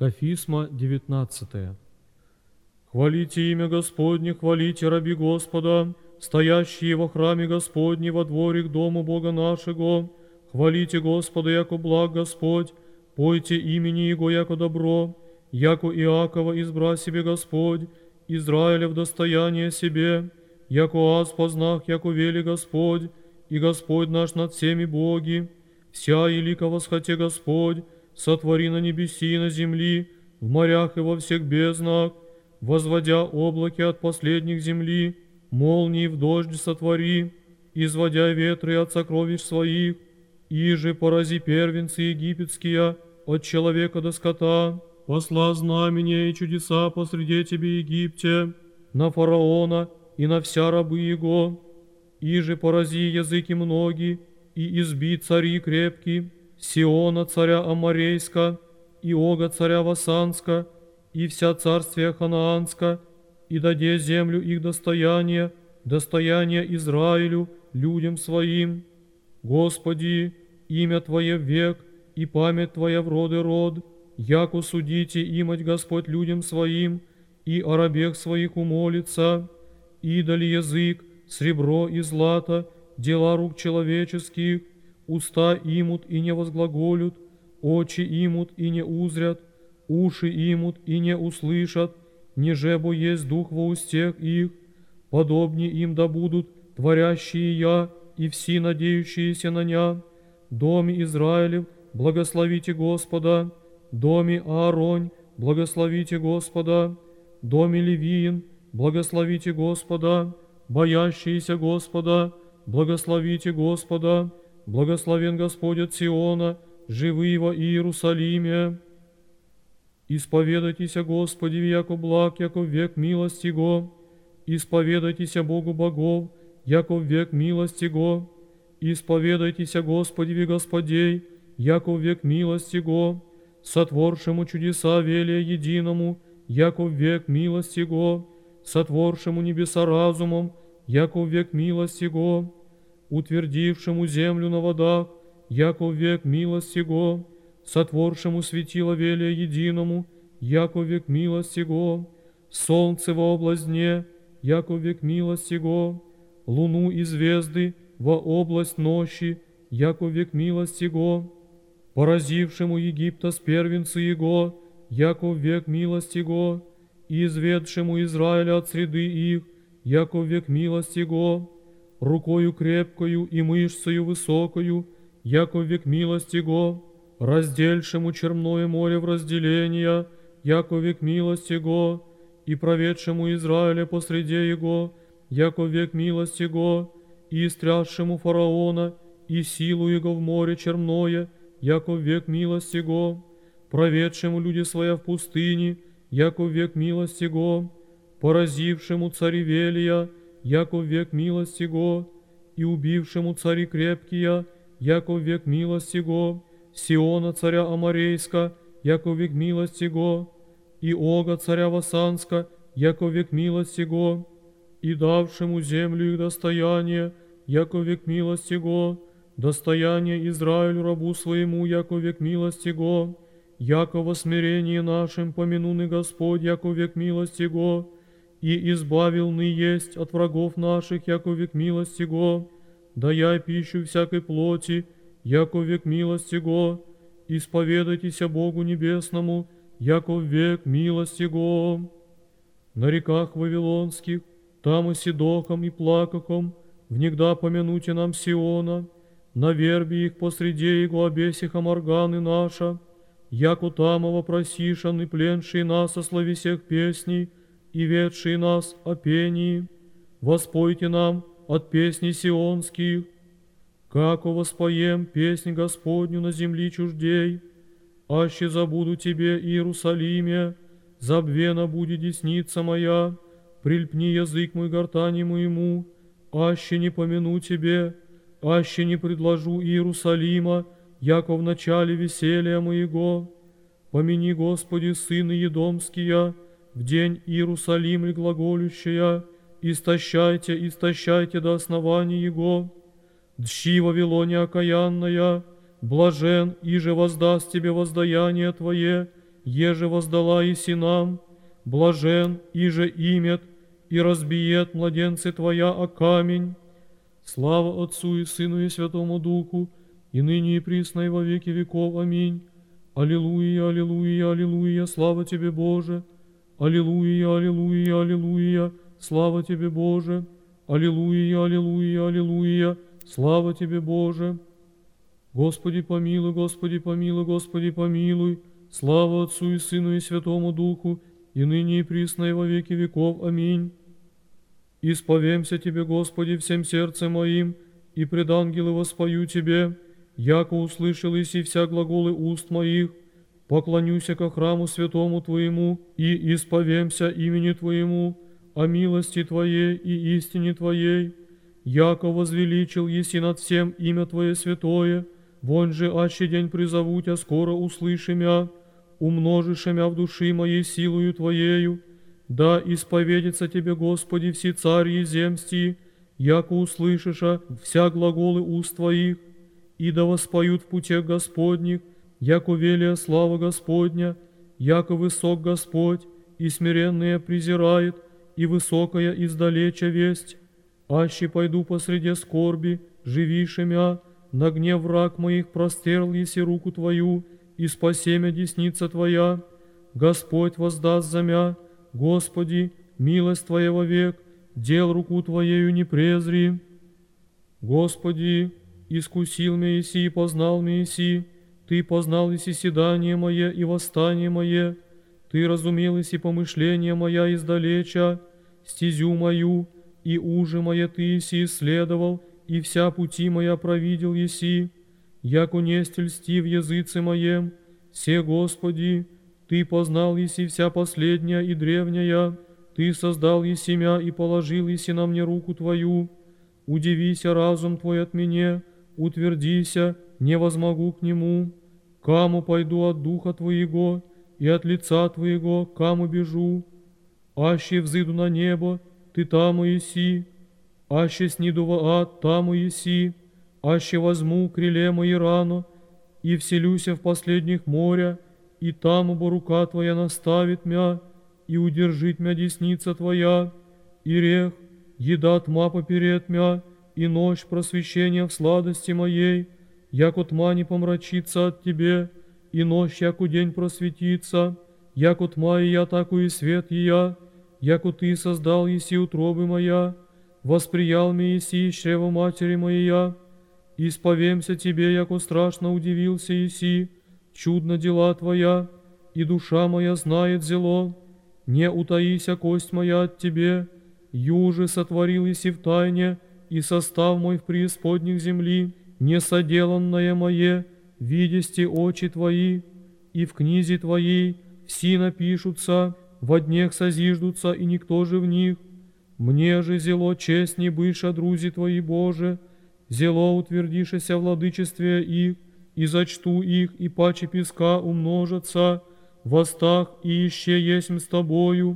Кафисма 19. Хвалите имя Господне, хвалите раби Господа, стоящие во храме Господне во дворе к дому Бога нашего. Хвалите Господа, яко благ Господь, пойте имени Его, яко добро, яко Иакова избра себе Господь, Израиля в достояние себе, яко аз познах, яко вели Господь, и Господь наш над всеми боги. Вся елика восхоте Господь, сотвори на небеси и на земли, в морях и во всех безднах, возводя облаки от последних земли, молнии в дождь сотвори, изводя ветры от сокровищ своих, иже порази первенцы египетские от человека до скота, посла знамения и чудеса посреди тебе Египте, на фараона и на вся рабы его, иже порази языки многие, и изби цари крепки, Сиона царя Аморейска, и Ога царя Васанска, и вся царствие Ханаанска, и даде землю их достояние Израилю, людям своим. Господи, имя Твое в век, и память Твоя в роды род, яко судите имать Господь людям своим, и о рабех своих умолится, идоли язык, сребро и злато, дела рук человеческих, уста имут и не возглаголют, очи имут и не узрят, уши имут и не услышат, нежебо есть дух во устех их, подобни им да будут творящие я и все надеющиеся на ня. Доме Израилев, благословите Господа, доме Ааронь, благословите Господа, доме Левиин, благословите Господа, боящиеся Господа, благословите Господа, благословен Господь от Сиона, живы во Иерусалиме. Исповедайтеся Господи, яко благ, яко век милости Го, исповедайтеся Богу богов, яко век милости Го, исповедайтеся Господи Господей, яко век милости Го, сотворшему чудеса велия единому, яко век милости Го, сотворшему небеса разумом, яко век милости Го, утвердившему землю на водах, яко век милости Го, сотворшему светило велия единому, яко век милости Го, солнце во область дне, яко век милости Го, луну и звезды во область ночи, яко век милости Го, поразившему Египта с первенцы Его, яко век милости Го, и изведшему Израиля от среды их, яко век милости Го, рукою крепкою и мышцею высокою, яко век милости Го, раздельшему черное море в разделения, яко век милости Го, и проведшему Израиля посреди его, яко век милости Го, и истрясшему фараона, и силу его в море черное, яко век милости Го, проведшему люди своя в пустыне, яко век милости Го, поразившему цари Велия, яко век милости Го, и убившему цари крепкие, яко век милости Го, Сиона царя Аморейска, яко век милости Го, и Ога царя Васанска, яко век милости Го, и давшему землю их достояние, яко век милости Го, достояние Израилю рабу своему, яко век милости Го, яко во смирении нашим помянуны Господь, яко век милости Го, и избавил ны есть от врагов наших, яко век милости Го, дая пищу всякой плоти, яко век милости Го, исповедайтеся Богу Небесному, яко век милости Го. На реках Вавилонских, там и Сидохом, и Плакахом, внегда помянуте нам Сиона, на вербе их посреди его обесиха морганы наша, яко тамова просишан и пленшие нас о славе всех песней, и ведшие нас о пении. Воспойте нам от песней сионских, како воспоем песнь Господню на земли чуждей, аще забуду тебе, Иерусалиме, забвена будет десница моя, прильпни язык мой гортани моему, аще не помяну тебе, аще не предложу Иерусалима, яко в начале веселья моего. Помяни, Господи, сыны едомские, в день Иерусалим ли глаголющая, истощайте, истощайте до основания его. Дщи Вавилоне окаянная, блажен, иже воздаст тебе воздаяние твое, еже воздала еси нам, блажен, иже имет, и разбиет младенцы Твоя о камень. Слава Отцу и Сыну и Святому Духу, и ныне и присно и во веки веков. Аминь. Аллилуйя, аллилуйя, аллилуйя, слава Тебе, Боже. Аллилуйя, аллилуйя, аллилуйя, слава Тебе, Боже. Аллилуйя, аллилуйя, аллилуйя, слава Тебе, Боже. Господи помилуй, Господи помилуй, Господи помилуй. Слава Отцу и Сыну и Святому Духу, и ныне и присно и во веки веков. Аминь. Исповемся Тебе, Господи, всем сердцем моим, и пред ангелы воспою Тебе, яко услышал иси вся глаголы уст моих, поклонюся ко храму святому Твоему, и исповемся имени Твоему, о милости Твоей и истине Твоей, яко возвеличил еси над всем имя Твое святое, вон же аще день призову Тя, скоро услыши мя, умножишь мя в души моей силою Твоею, да исповедится Тебе, Господи, все цари земсти, яко услышиша вся глаголы уст Твоих, и да воспоют в путях Господних, яко велия слава Господня, яко высок Господь, и смиренные презирает, и высокая издалеча весть. Аще пойду посреди скорби, живише мя, на гнев враг моих простерл еси руку Твою, и спасемя десница Твоя. Господь воздаст за мя, Господи, милость Твоя вовек, дел руку Твоею не презри. Господи, искусил меня еси и познал меня еси, Ты познал еси седание мое и восстание мое, Ты разумел еси помышления моя издалеча, стезю мою и уже мое Ты еси исследовал, и вся пути моя провидел еси, яко несть льсти в языце моем, се, Господи, Ты познал еси вся последняя и древняя, Ты создал еси мя и положил еси на мне руку Твою. Удивися разум Твой от меня, утвердися, не возмогу к нему. Каму пойду от духа Твоего, и от лица Твоего, каму бежу. Аще взыду на небо, Ты таму еси, аще сниду в ад, таму еси, аще возьму криле мои рано, и вселюся в последних моря, и там бо рука Твоя наставит мя, и удержит мя десница Твоя, и рех, еда тьма поперед мя, и ночь просвещения в сладости моей, яко тьма не помрачится от Тебе, и ночь, яко день просветится, яко тьма и я, тако и свет и я, яко Ты создал еси утробы моя, восприял me еси из чрева матери моя, исповемся Тебе, яко страшно удивился еси, чудно дела Твоя, и душа моя знает зело, не утаися кость моя от Тебе, юже сотворил еси в тайне, и состав мой в преисподних земли, несоделанное мое, видести очи Твои, и в книзе Твоей все напишутся, во днях созиждутся, и никто же в них. Мне же зело честь не быша, друзи Твои, Боже, зело утвердишеся в владычестве их, и зачту их, и паче песка умножатся, востах и ище есмь с Тобою,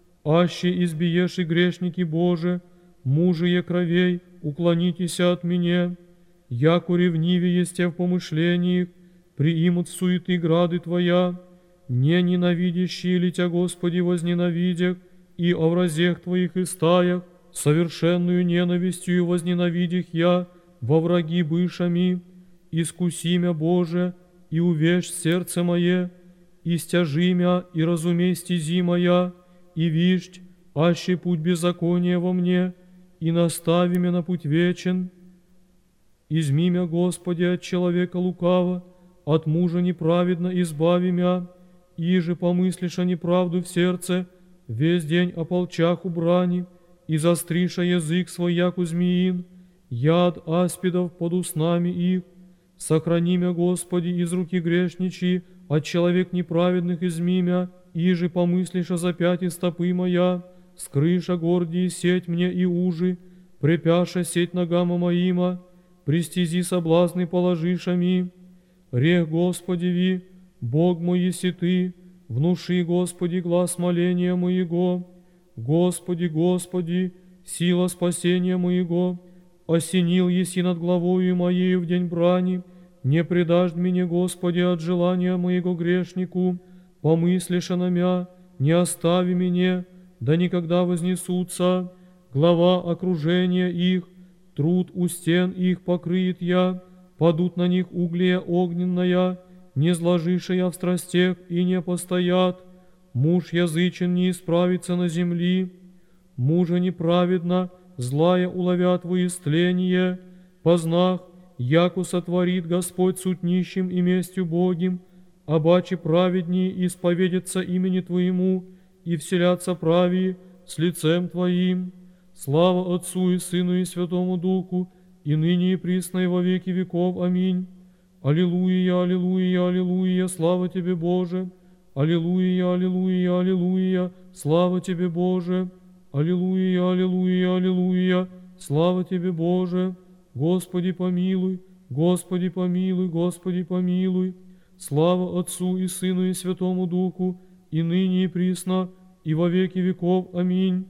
аще избиешь и грешники, Боже, мужие кровей, уклонитеся от меня, яко ревниве есте в помышлениях, приимут суеты грады Твоя, не ненавидящие ли Тя, Господи, возненавидях, и о вразех Твоих и стаях, совершенную ненавистью возненавидях я, во враги бышами, искуси мя, Боже, и увещь сердце мое, и стяжи мя, и разумей стези моя, и виждь, аще путь беззакония во мне, и настави мя на путь вечен. Изми мя, Господи, от человека лукава, от мужа неправедно избави мя, иже помыслишь о неправду в сердце, весь день о полчах у брани, и застриша язык свой, яку змеин, яд аспидов под уснами их. Сохрани мя, Господи, из руки грешничьи, от человек неправедных изми мя, иже помыслишь о запяти стопы моя, скрыша гордии сеть мне и ужи, препяша сеть ногама моима, пристези соблазны положиша ми. Рех, Господи, ви, Бог мой еси Ты, внуши, Господи, глас моления моего. Господи, Господи, сила спасения моего, осенил еси над главою моею в день брани, не предашь меня, Господи, от желания моего грешнику, помыслишь на мя, не остави меня, да никогда вознесутся, глава окружения их, труд у стен их покрыет я, падут на них углия огненная, не зложишая в страстях и не постоят, муж язычен не исправится на земли, мужа неправедно, злая уловят во истление, познах, яко сотворит Господь суд нищим и местью Богим, обаче праведнее исповедятся имени Твоему и вселятся правии с лицем Твоим. Слава Отцу и Сыну и Святому Духу, и ныне и присно и во веки веков. Аминь. Аллилуйя, аллилуйя, аллилуйя, слава Тебе, Боже. Аллилуйя, аллилуйя, аллилуйя, слава Тебе, Боже. Аллилуйя, аллилуйя, аллилуйя, слава Тебе, Боже. Господи помилуй, Господи помилуй, Господи помилуй. Слава Отцу и Сыну и Святому Духу, и ныне и присно, и во веки веков. Аминь.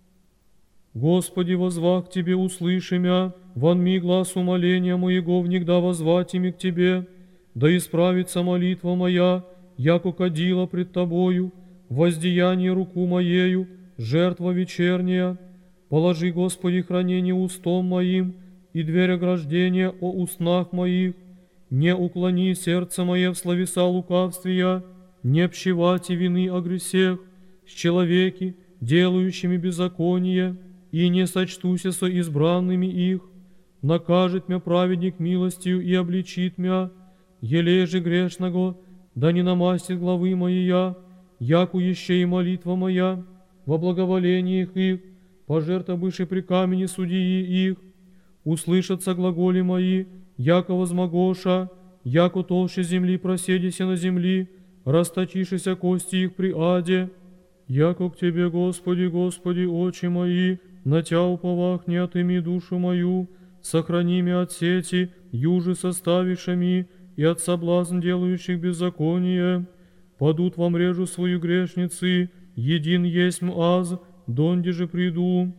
Господи, возвах к Тебе, услыши мя, вонми глаз умоления моего, внегда возвать ими к Тебе, да исправится молитва моя, яко кадила пред Тобою, воздеяние руку моею, жертва вечерняя. Положи, Господи, хранение устом моим, и дверь ограждения о устнах моих. Не уклони сердце мое в словеса лукавствия, не общевати вины о гресех с человеки, делающими беззаконие, и не сочтуся со избранными их. Накажет мя праведник милостью и обличит мя, елей же грешного, да не намастит главы моя, яку еще и молитва моя, во благоволениях их, пожертвовавши при камени судьи их, услышатся глаголи мои, яко возмогоша, яко толще земли проседися на земли, расточишися кости их при аде, яко к Тебе, Господи, Господи, очи мои, на Тя уповах, не отыми душу мою, сохрани мя от сети, южи составившими, и от соблазн делающих беззаконие. Падут во мрежу свою грешницы, един есть аз, донде же приду.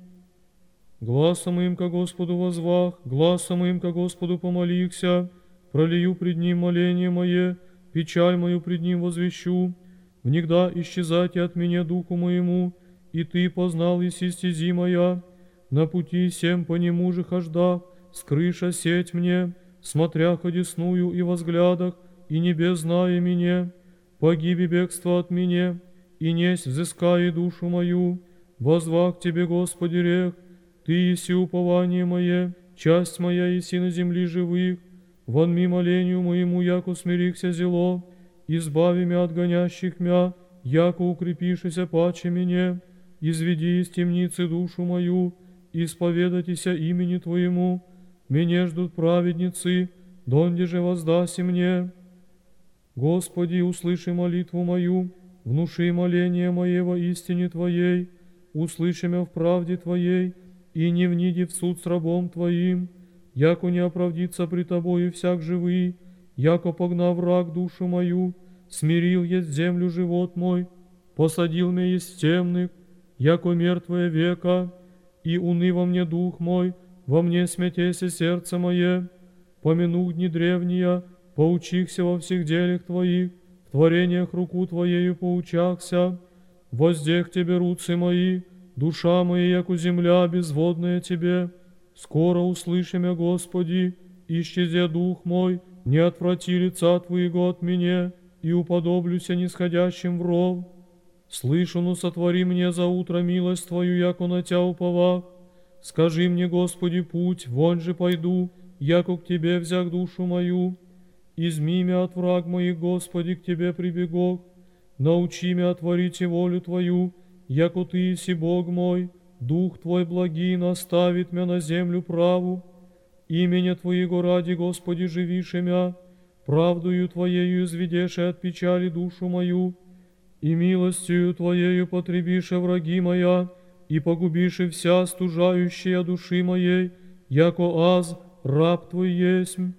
Гласом моим ко Господу возвах, гласом моим ко Господу помолихся, пролию пред Ним моление мое, печаль мою пред Ним возвещу. Внегда исчезайте от меня духу моему, и Ты познал еси стези моя. На пути всем по нему же хождав, скрыша сеть мне, смотря одесную и во взглядах, и небес зная меня. Погиби бегство от меня, и несть взыскай душу мою. Возвах Тебе, Господи, рех, Ты еси упование мое, часть моя еси на земли живых. Вонми молению моему, яко смирихся зело, избави мя от гонящих мя, яко укрепишися паче мне. Изведи из темницы душу мою, исповедайтеся имени Твоему. Меня ждут праведницы, донде же воздаси мне. Господи, услыши молитву мою, внуши моление мое во истине Твоей, услыши мя в правде Твоей, и не вниди в суд с рабом Твоим, яко не оправдится при Тобою всяк живый, яко погнав враг душу мою, смирил есть землю живот мой, посадил меня есть темных, яко мертвое века, и уны во мне дух мой, во мне смятеся сердце мое, помянух дни древние, поучихся во всех делях Твоих, в творениях руку Твоею поучахся, воздех Тебе руцы мои, душа моя, яку земля безводная Тебе, скоро услыши мя, Господи, исчезе дух мой, не отврати лица Твоего от меня, и уподоблюся нисходящим в ров. Слышу, но сотвори мне за утро милость Твою, яко на Тя уповах. Скажи мне, Господи, путь, вон же пойду, яко к Тебе взяк душу мою. Изми мя от враг моих, Господи, к Тебе прибегох. Научи мя творить волю Твою, яко Ты еси Бог мой, Дух Твой благий наставит мя на землю праву. Имени Твоего ради, Господи, живише мя, правдою Твоею изведеше от печали душу мою, и милостью Твоею потребише враги моя, и погубише вся стужающая души моей, яко аз, раб Твой есмь.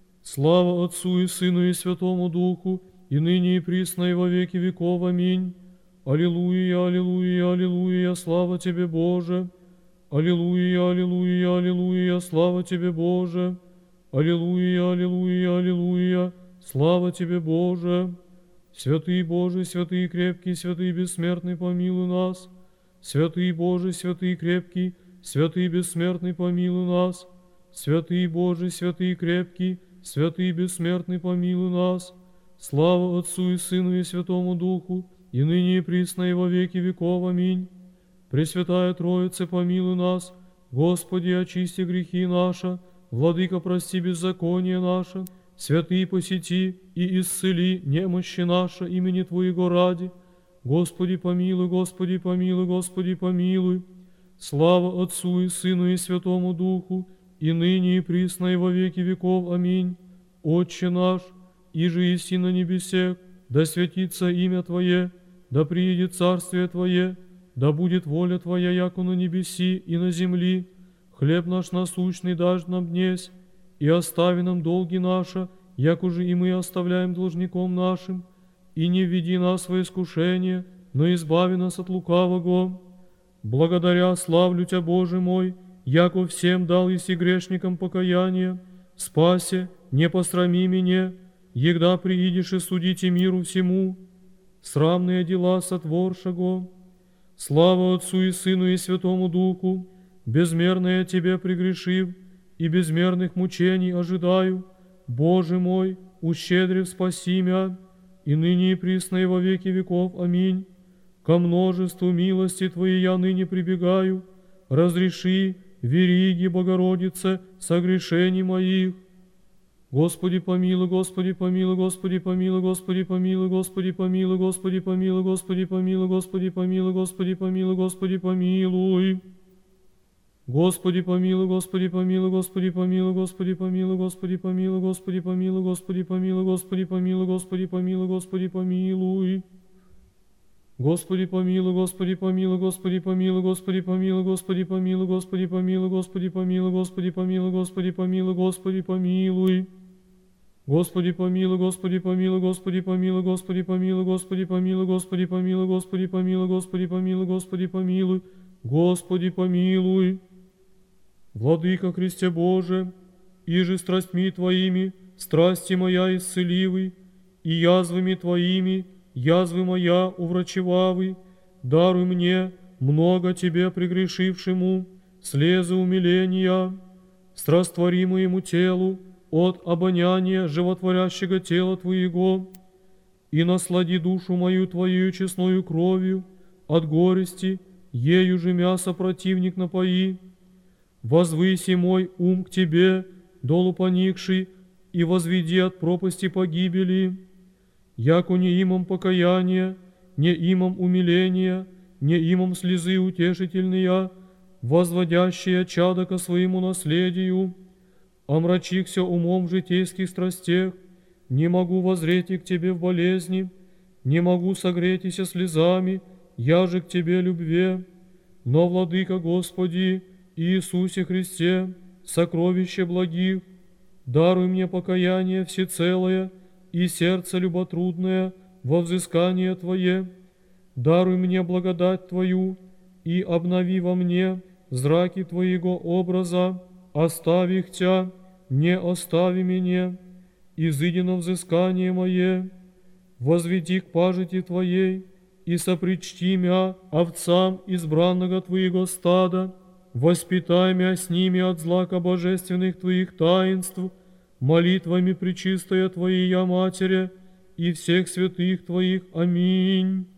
Слава Отцу и Сыну и Святому Духу, и ныне и присно и во веки веков. Аминь. Аллилуйя, аллилуйя, аллилуйя, слава Тебе, Боже. Аллилуйя, аллилуйя, аллилуйя, слава Тебе, Боже. Аллилуйя, аллилуйя, аллилуйя, слава Тебе, Боже. Святый Божий, святый крепкий, святый бессмертный, помилуй нас. Святый Божий, святый крепкий, святый бессмертный, помилуй нас. Святый Божий, святый крепкий, святый бессмертный, помилуй нас. Слава Отцу и Сыну и Святому Духу, и ныне и присно и во веки веков. Аминь. Пресвятая Троица, помилуй нас. Господи, очисти грехи наши. Владыка, прости беззаконие наше. Святый, посети и исцели немощи наши имени Твоего ради. Господи, помилуй, Господи, помилуй, Господи, помилуй. Слава Отцу и Сыну и Святому Духу, и ныне и присно и во веки веков. Аминь. Отче наш, иже еси на небесех, да святится имя Твое, да приидет царствие Твое, да будет воля Твоя, яко на небеси и на земли. Хлеб наш насущный дашь нам днесь, и остави нам долги наши, яко же и мы оставляем должником нашим, и не введи нас во искушение, но избави нас от лукавого. Благодаря славлю Тя, Боже мой, яко всем дал еси грешникам покаяние, спаси, не посрами меня, егда приидешь и судите миру всему, срамные дела сотворшего. Слава Отцу и Сыну и Святому Духу, безмерное Тебе прегрешив, и безмерных мучений ожидаю. Боже мой, ущедрив спаси мя, и ныне и присно и во веки веков. Аминь. Ко множеству милости Твоей я ныне прибегаю, разреши, вериги, Богородице, согрешений моих. Господи помилуй, Господи помилуй, Господи помилуй, Господи помилуй, Господи помилуй, Господи помилуй, Господи помилуй, Господи помилуй, Господи помилуй, Господи помилуй. Господи помилуй, Господи помилуй, Господи помилуй, Господи помилуй, Господи помилуй, Господи помилуй, Господи помилуй, Господи помилуй, Господи помилуй, Господи помилуй. Господи помилуй, Господи помилуй, Господи помилуй, Господи помилуй, Господи помилуй, Господи помилуй, Господи помилуй, Господи помилуй, Господи помилуй, Господи помилуй. Господи помилуй, Господи помилуй, Господи помилуй, Господи помилуй, Господи помилуй, Господи помилуй, Господи помилуй, Господи помилуй, Господи помилуй, Господи помилуй. Владыка Христе Боже, иже страстьми Твоими страсти моя исцеливый, и язвами Твоими язвы моя уврачевавы, даруй мне, много Тебе прегрешившему, слезы умиления, страствори моему телу от обоняния животворящего тела Твоего, и наслади душу мою Твою честною кровью, от горести, ею же мясо противник напои. Возвыси мой ум к Тебе, долу поникший, и возведи от пропасти погибели. Яко не имам покаяния, не имам умиления, не имам слезы утешительные, возводящие чадо ко своему наследию, омрачихся умом в житейских страстях, не могу возреть и к Тебе в болезни, не могу согретися слезами, я же к Тебе любве. Но, Владыка Господи, Иисусе Христе, сокровище благих, даруй мне покаяние всецелое и сердце люботрудное во взыскание Твое, даруй мне благодать Твою и обнови во мне зраки Твоего образа, остави их Тя, не остави меня, изыди на взыскание мое, возведи к пажити Твоей и сопричти мя овцам избранного Твоего стада, воспитай мя с ними от злака божественных Твоих таинств, молитвами пречистая Твоей я Матери и всех святых Твоих. Аминь.